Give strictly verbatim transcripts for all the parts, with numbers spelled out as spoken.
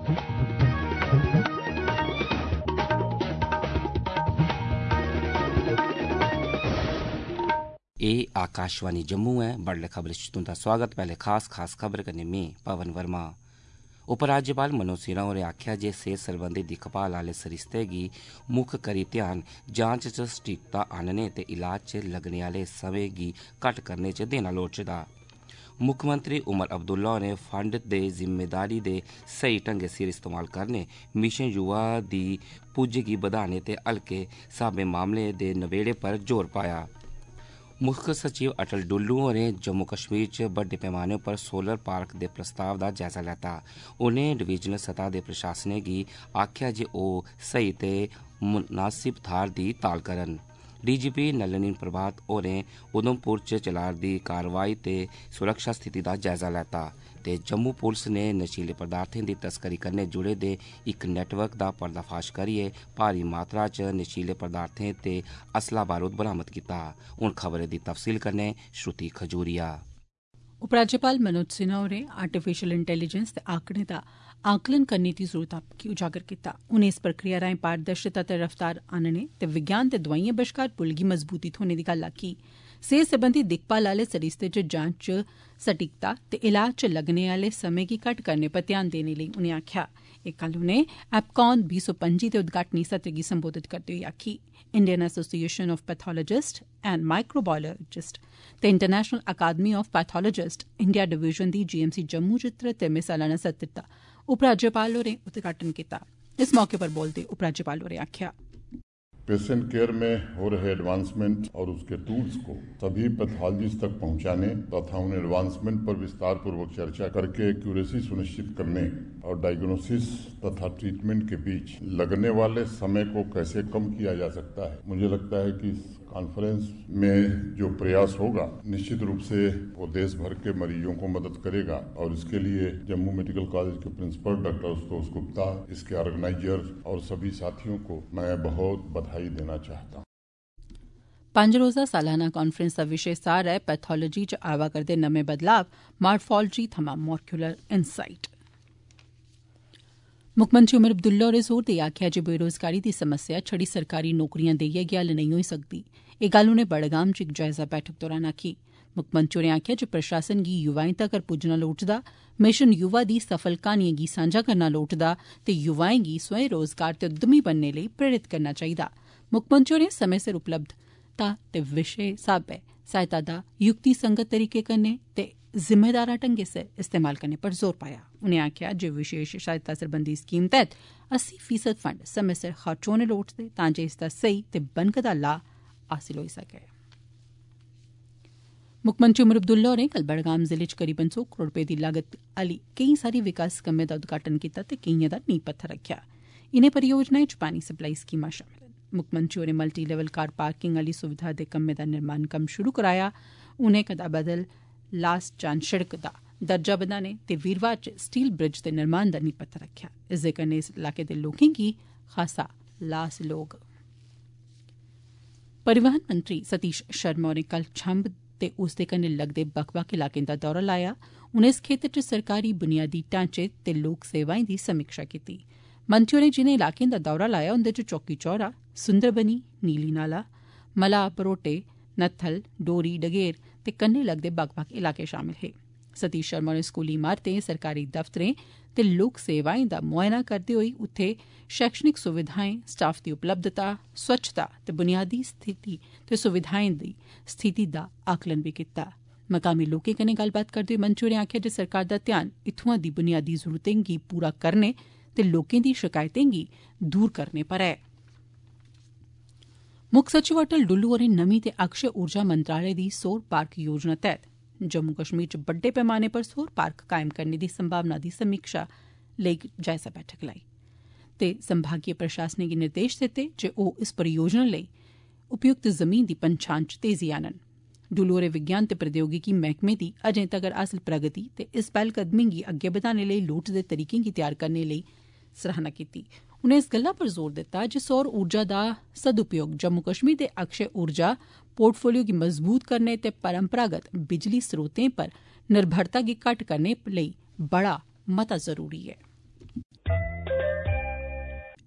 ए आकाशवाणी जम्मू है। बड़ले खबर तुंदा स्वागत। पहले खास खास खबर करने में पवन वर्मा। उपराज्यपाल मनोज सिन्हा होरें आखेआ जे सेहत सरबंधी दिक्खभाल आह्ले सरिस्ते गी मुक्ख करी ध्यान जांच च सटीकता आह्नने ते इलाज च लग्गने आह्ले समें गी घट्ट करने च देना लोड़चदा। मुक्खमंत्री उमर अब्दुल्ला होरें फंड दे जिम्मेदारी दे स्हेई ढंगै सिर इस्तेमाल करने, मिशन युवा दी पुज्ज गी बधाने ते हल्के स्हाबै मामलें दे नबेड़े पर जोर पाया। मुक्ख सचिव अटल डुल्लू होरें जम्मू कश्मीर च बड्डे पैमाने पर सोलर पार्क दे प्रस्ताव दा जायजा लैता। उनें डिवीजनल सतह दे प्रशासनें गी आखेआ जे ओह् स्हेई ते मुनासिब थाह्र दी ताल करन। डीजीपी नलिनी प्रभात होरें उधमपुर च चला'रदी कार्रवाई ते सुरक्षा स्थिति दा जायजा लैता ते जम्मू पुलस ने नशीले पदार्थें दी तस्करी कन्नै जुड़े दे इक नेटवर्क दा पर्दाफाश करियै भारी मात्रा च नशीले पदार्थें ते असला बारूद बरामद कीता। हुण खबरै दी तफसील कन्नै श्रुति खजूरिया। उपराज्यपाल मनोज सिन्हा होरें आर्टिफिशियल इंटेलीजेंस ते आंकड़ें दा आकलन करने दी जरूरत गी उजागर कीता। उनें इस प्रक्रिया राएं पारदर्शिता ते रफ्तार आनने ते विज्ञान ते दोआइयें बश्कार पुल गी मजबूती थ्होने दी गल्ल आखी। सेहत सरबंधी दिक्खभाल आह्ले सरिस्ते च जांच च सटीकता ते इलाज च लग्गने आह्ले समें गी घट्ट करने पर ध्यान देने लेई उनें आखेआ। एह् गल्ल उनें एपकॉन बीह् सौ पंजी दे उद्घाटनी सत्र गी संबोधित करदे होई आखी। Indian Association of Pathologist and Microbiologist ते International Academy of Pathologist India Division दी जीएमसी जम्मू च त्रहत्तरमें सालाना सत्र दा उपराज्यपाल होरें उद्घाटन कीता। इस मौके पर बोलदे उपराज्यपाल होरें आखेआ, पेशेंट केयर में हो रहे एडवांसमेंट और उसके टूल्स को सभी पैथोलॉजिस्ट तक पहुंचाने तथा उन एडवांसमेंट पर विस्तार पूर्वक चर्चा करके एक्यूरेसी सुनिश्चित करने और डायग्नोसिस तथा ट्रीटमेंट के बीच लगने वाले समय को कैसे कम किया जा सकता है। मुझे लगता है कि इस कॉन्फ्रेंस में जो प्रयास होगा निश्चित रूप से वो देश भर के मरीजों को मदद करेगा और इसके लिए जम्मू मेडिकल कॉलेज के प्रिंसिपल डॉक्टर आशुतोष गुप्ता, इसके ऑर्गेनाइजर और सभी साथियों को मैं बहुत बधाई देना चाहता हूँ। पंज रोजा सालाना कांफ्रेंस दा विशे सार है पैथोलॉजी च आवा करदे नमें बदलाव, मार्फोलॉजी थमां मॉलिक्यूलर इनसाइट। मुक्खमंत्री उमर अब्दुल्ला होरें जोर देइयै आखेआ जे बेरोजगारी दी समस्या छड़ी सरकारी नौकरियां देइयै गै हल नेईं होई सकदी। एह् गल्ल उनें बड़गाम च इक जायजा बैठक दौरान आखी। मुक्खमंत्री होरें आखेआ जे प्रशासन गी युवाएं तगर पुज्जना लोड़चदा, मिशन युवा दी सफल क्हानियें गी सांझा करना लोड़चदा ते युवाएं गी स्वयं रोजगार ते उद्यमी बनने लेई प्रेरित करना चाहिदा। मुक्खमंत्री होरें समें सिर उपलब्धता ते विशे स्हाबै सहायता दा युक्ति संगत तरीके कन्नै ते जिम्मेदारा ढंगै सिर इस्तेमाल करने पर जोर पाया। उनें आखेआ जे विशेष सहायता सरबंधी स्कीम तैह्त अस्सी फीसद फंड समें सिर खर्च होने लोड़चदे तां जे इसदा स्हेई ते बनकदा लाह् हासिल होई सकै। मुक्खमंत्री उमर अब्दुल्ला होरें कल बड़गाम जिले च करीबन सौ करोड़ रपे दी लागत आह्ली केईं सारी विकास कम्में दा उद्घाटन कीता ते केइयें दा नींह पत्थर रखेआ। इनें परियोजनाएं च पानी सप्लाई स्कीमां शामल न। मुक्खमंत्री होरें मल्टी लेवल कार पार्किंग आह्ली सुविधा दे कम्में दा निर्माण कम्म शुरू कराया। उनें कदा बदल लास चांद शिड़क दा दर्जा बधाने ते वीरवार च स्टील ब्रिज दे निर्माण दा नींह पत्थर रखेआ। इसदे कन्नै इस इलाके दे लोकें गी खासा लाह् हासिल होग। परिवहन मंत्री सतीश शर्मा होरें कल छम्ब ते उसदे कन्नै लगदे बक्ख बक्ख इलाकें दा दौरा लाया। उनें इस खेतर च सरकारी बुनियादी ढांचे ते लोक सेवाएं दी समीक्षा कीती। मंत्री होरें जिनें इलाकें दा दौरा लाया उंदे च चौकी चौरा, सुंदरबनी, नीली नाला, मला भरोटे, नत्थल, डोरी, डगेर ते कन्नै लगदे बक्ख बक्ख इलाके शामिल हे। सतीश शर्मा होरें स्कूली इमारतें, सरकारी दफ्तरें ते लोक सेवाएं दा मुआयना करदे होई उत्थे शैक्षणिक सुविधाएं, स्टाफ दी उपलब्धता, स्वच्छता ते बुनियादी स्थिति ते सुविधाएं दी स्थिति दा आकलन बी कीता। मकामी लोकें कन्नै गल्लबात करदे होई मंत्री होरें आखेआ जे सरकार दा ध्यान इत्थुआं दी बुनियादी जरूरतें गी पूरा करने ते लोकें दी शकैतें गी दूर करने पर ऐ। मुक्ख सचिव अटल डुल्लू होरें नमीं ते अक्षय ऊर्जा मंत्रालय दी सौर पार्क योजना तैह्त जम्मू कश्मीर च बड्डे पैमाने पर सौर पार्क कायम करने दी संभावना दी समीक्षा लेई जायजा बैठक लाई ते संभागीय प्रशासनें गी निर्देश दित्ते जे ओह् इस परियोजना लेई उपयुक्त जमीन दी पंछान च तेजी आनन। डुल्लू होरें विज्ञान ते प्रौद्योगिकी मैह्कमे दी अजें तगर हासल प्रगति ते इस पैह्लकदमी गी अग्गै बधाने लेई लोड़चदे तरीकें गी तैयार करने लेई सराहना कीती। उनें इस गल्ला पर जोर दित्ता जे सौर ऊर्जा दा सदुपयोग जम्मू कश्मीर दे अक्षय ऊर्जा पोर्टफोलियो गी मजबूत करने ते परंपरागत बिजली स्रोतें पर निर्भरता गी घट्ट करने लेई बड़ा मता जरूरी ऐ।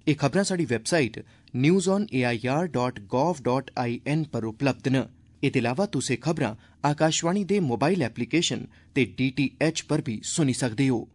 एह् खबरां साढ़ी website news on A I R dot gov dot I N पर उपलब्ध न। एह्दे अलावा तुस एह् खबरां आकाशवाणी दे मोबाइल एप्लीकेशन ते डी टी एच पर भी सुनी सकदे हो।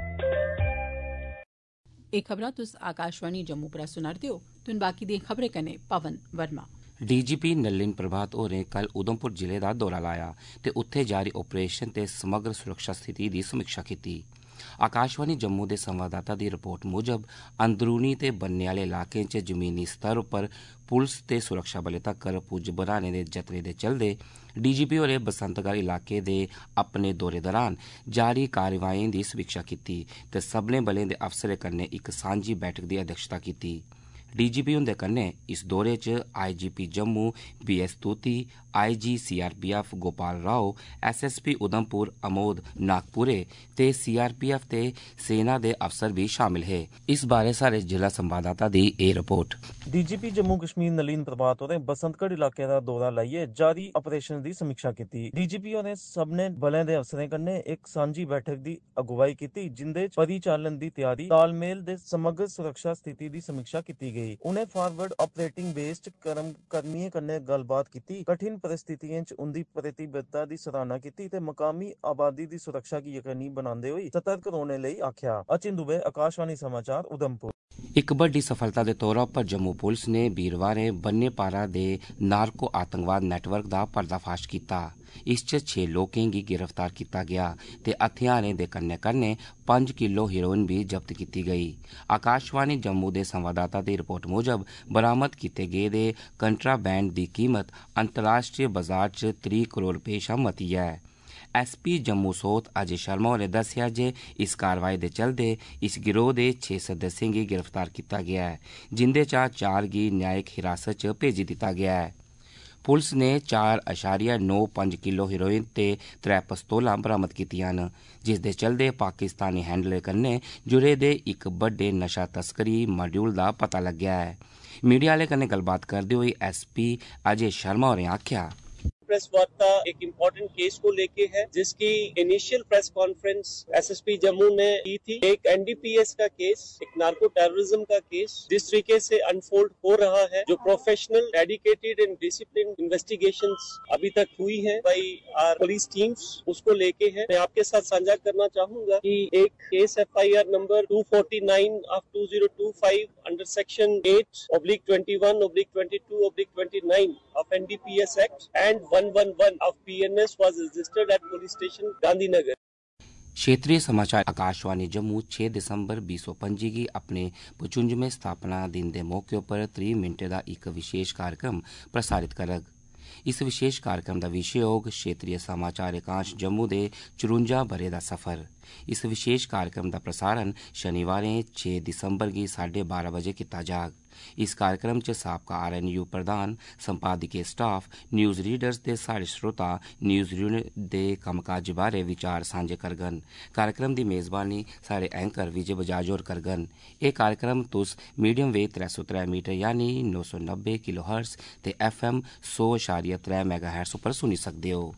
एह् खबरां तुस आकाशवाणी जम्मू परा सुना'रदे हो। तुन बाकी दियें खबरें कन्नै पवन वर्मा। डीजीपी नलिन प्रभात होरें कल उधमपुर जिले दा दौरा लाया ते उत्थे जारी ऑपरेशन ते समग्र सुरक्षा स्थिति दी समीक्षा कीती। आकाशवाणी जम्मू दे संवाददाता दी रिपोर्ट मुजब अंदरूनी ते बन्ने आले इलाकें च जमीनी स्तर उप्पर पुलस ते सुरक्षा बलें तक्कर पुज्ज बनाने दे जतनें दे चलदे डीजीपी होरें बसंतगढ़ इलाके दे अपने दौरे दौरान जारी कार्यवाहीन दी समीक्षा कीती ते सब्भनें बलें दे अफसरें कन्नै इक सांझी बैठक दी अध्यक्षता कीती। डीजीपी हुंदे कन्नै इस दौरे च IGP Jammu B S Tuti, IG CRPF Gopal Rao, SSP Udhampur Amod Nagpure ते सीआरपीएफ ते सेना दे अफसर भी शामिल हे। इस बारे साढ़े जिला संवाददाता दी एह् रिपोर्ट। डीजीपी जम्मू कश्मीर नलिन प्रभात होरें बसंतगढ़ इलाके दा दौरा लाइयै जारी ऑपरेशन दी समीक्षा कीती। डीजीपी होरें सभनें बलें दे अफसरें कन्नै इक सांझी बैठक दी अगुवाई कीती जिंदे च परिचालन दी त्यारी, तालमेल ते समग्र सुरक्षा स्थिति दी समीक्षा कीती गेई। उनें फारवर्ड ऑपरेटिंग बेस च कर्मियें कन्नै गल्लबात कीती, कठिन परिस्थितियें च उंदी प्रतिबद्धता दी सराहना कीती ते मकामी आबादी दी सुरक्षा गी यकीनी बनांदे होई सतर्क रौह्ने लेई आखेआ। अचिन दुबे, आकाशवाणी समाचार, उधमपुर। इक बड्डी सफलता दे तौरा पर जम्मू पुलिस ने वीरवारें बन्ने पारा दे नार्को आतंकवाद नेटवर्क दा पर्दाफाश कीता। इस च छे लोकें गी गिरफ्तार कीता गया ते हथियारें दे कन्नै कन्नै पंज किलो हेरोइन भी जब्त कीती गई। आकाशवाणी जम्मू दे संवाददाता दी रिपोर्ट मुजब बरामद कीते गेदे कंट्राबैंड दी कीमत अंतर्राष्ट्रीय बाजार च त्रीह् करोड़ रपेऽ शा मती ऐ। एस पी जम्मू सोत अजय शर्मा होरें दस्सेआ जे इस कारवाई दे चलदे इस गिरोह दे छे सदस्यें गी गिरफ्तार कीता गेआ ऐ, जिंदे चा चार गी न्यायिक हिरासत च भेजी दित्ता गेआ ऐ। पुलिस ने चार अशारिया नौ पंज किलो हेरोइन ते त्रै पिस्तौलां बरामद कीतियां न, जिसदे चलदे पाकिस्तानी हैंडलें कन्नै जुड़े दे इक बड्डे नशा तस्करी मॉड्यूल दा पता लग्गेआ है। मीडिया आह्लें कन्नै गल्लबात करदे होई एस पी अजय शर्मा होरें आखेआ, प्रेस वार्ता एक इम्पोर्टेंट केस को लेके है, जिसकी initial press conference SSP Jammu ने की थी। एक एनडीपीएस का केस, एक नार्को टेररिज्म का केस जिस तरीके से अनफोल्ड हो रहा है, जो professional, dedicated and discipline investigations अभी तक हुई है बाई आवर पुलिस टीम्स, उसको लेके है। मैं आपके साथ साझा करना चाहूंगा कि एक case F I R number two forty nine of two zero two five under section eight oblique twenty one oblique twenty two oblique twenty nine of N D P S Act and one eleven of P N S was registered at police station Gandhinagar. क्षेत्रीय समाचार आकाशवाणी जम्मू छे दिसंबर बीस सौ पंजी गी अपने पचुंजमें स्थापना दिन दे मौके उप्पर त्रीह् मिनटें दा इक विशेष कार्यक्रम प्रसारित करग। इस विशेष कार्यक्रम दा विशे होग क्षेत्रीय समाचार एकांश जम्मू दे चुरुंजा ब'रे दा सफर। इस विशेष कार्यक्रम दा प्रसारण शनिवारें छे दिसंबर गी साढ़े बारां बजे कीता जाग। इस कार्यक्रम च साबका आर एन यू प्रधान, संपादकीय स्टाफ, न्यूज़ रीडर्स ते साढ़े श्रोता न्यूज़ यूनिट दे कम्मकाज बारै विचार सांझे करगन। कार्यक्रम दी मेज़बानी साढ़े एंकर विजय बजाज होर करगन। एह् कार्यक्रम तुस मीडियम वेव त्रै सौ त्रै मीटर यानी नौ सौ नब्बे किलो हर्ट्स ते एफ एम सौ अशारिया त्रै मैगा हर्ट्स उप्पर सुनी सकदे हो।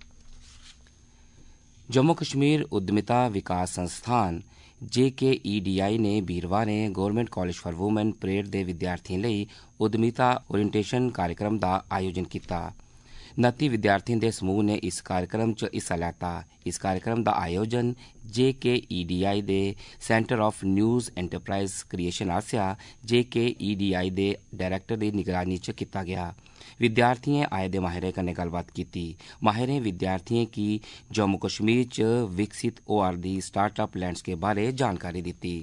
जम्मू कश्मीर उद्यमिता विकास संस्थान जे के ई डी आई ने वीरवारें government college for women parade दे विद्यार्थियों लेई उद्यमिता ओरिएंटेशन कार्यक्रम दा आयोजन कीता। नत्ती विद्यार्थियों दे समूह ने इस कार्यक्रम च हिस्सा लैता। इस कार्यक्रम दा आयोजन J K E D I दे centre of news enterprise creation आसेआ J K E D I related director दी निगरानी च कीता गया। विद्यार्थियें आए दे माहिरें कन्नै गल्लबात कीती। माहिरें विद्यार्थियें गी जम्मू कश्मीर च विकसित होआ'रदी स्टार्टअप लैंडस्केप बारै जानकारी दित्ती।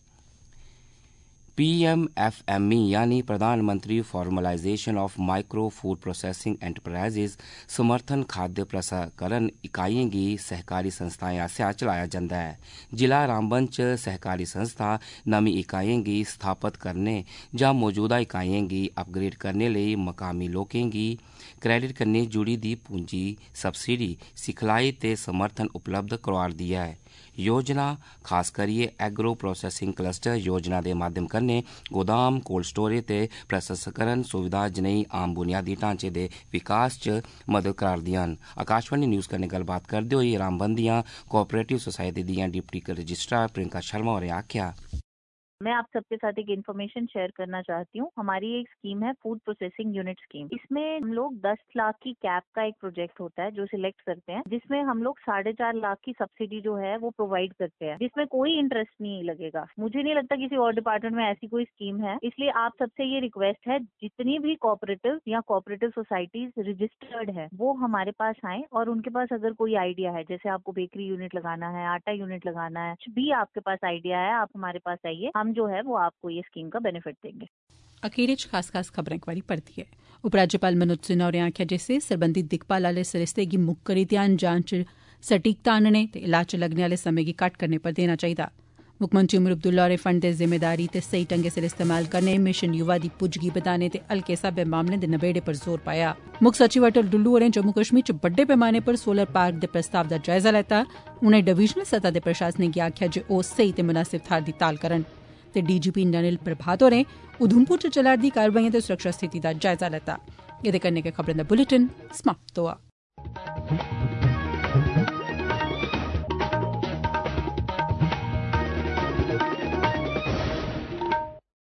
P M F M E यानी प्रधानमंत्री formalisation of micro food processing enterprises समर्थन खाद्य प्रसंस्करण इकाइयें गी सहकारी संस्थाएं आसेआ चलाया जंदा है। जिला रामबन च सहकारी संस्था नमीं इकाइयें गी स्थापत करने जां मौजूदा इकाइयें गी अपग्रेड करने लेई मकामी लोकें गी क्रेडिट कन्नै जुड़ी दी पूंजी, सब्सिडी, सिखलाई ते समर्थन उपलब्ध करोआ'रदी ऐ। योजना खास करियै एग्रो प्रोसेसिंग क्लस्टर योजना दे माध्यम कन्नै गोदाम, कोल्ड स्टोरेज ते प्रसंस्करण सुविधा जनेही आम बुनियादी ढांचे दे विकास च मदद करा'रदियां न। आकाशवाणी न्यूज़ कन्नै गल्लबात करदे होई रामबन दियां कोऑपरेटिव सोसाइटी दियां डिप्टी रजिस्ट्रार प्रियंका शर्मा होरें आखेआ, मैं आप सबके साथ एक इन्फॉर्मेशन शेयर करना चाहती हूँ। हमारी एक स्कीम है फूड प्रोसेसिंग यूनिट स्कीम। इसमें हम लोग दस लाख की कैप का एक प्रोजेक्ट होता है जो सिलेक्ट करते हैं, जिसमें हम लोग साढ़े चार लाख की सब्सिडी जो है वो प्रोवाइड करते हैं, जिसमें कोई इंटरेस्ट नहीं लगेगा। मुझे नहीं लगता किसी और डिपार्टमेंट में ऐसी कोई स्कीम है। इसलिए आप सबसे ये रिक्वेस्ट है, जितनी भी कोऑपरेटिव या कोऑपरेटिव सोसाइटीज रजिस्टर्ड है वो हमारे पास आए और उनके पास अगर कोई आइडिया है, जैसे आपको बेकरी यूनिट लगाना है, आटा यूनिट लगाना है, कुछ भी आपके पास आइडिया है, आप हमारे पास आइए, हम जो है वो आपको ये स्कीम का बेनिफिट देंगे। अखीर च खास खास खबरें इक बारी परती है। उपराज्यपाल मनोज सिन्हा होरें आखेआ जे सेहत सरबंधी दिक्खभाल आह्ले सरिस्ते गी मुक्ख करी ध्यान जांच सटीकता आह्नने ते इलाज च लग्गने आह्ले समें गी घट्ट करने पर देना चाहिदा। मुक्खमंत्री उमर अब्दुल्ला होरें फंड दे जिम्मेदारी ते सही ढंगै सिर इस्तेमाल करने, मिशन युवा दी पुज्ज गी बधाने ते हल्के स्हाबै मामलें दे नबेड़े पर जोर पाया। मुक्ख सचिव अटल डुल्लू होरें जम्मू कश्मीर च बड्डे पैमाने पर सोलर पार्क दे प्रस्ताव दा जायजा लैता। उनें डिवीजनल सतह दे प्रशासनें गी आखेआ जे ओह् स्हेई ते मुनासिब थाह्र दी ताल करन। ते डीजीपी अनिल प्रभात होरें उधमपुर च चला'रदी कारवाइएं ते सुरक्षा स्थिति दा जायजा लैता। एह्दे कन्नै गै खबरें दा बुलेटिन समाप्त होआ।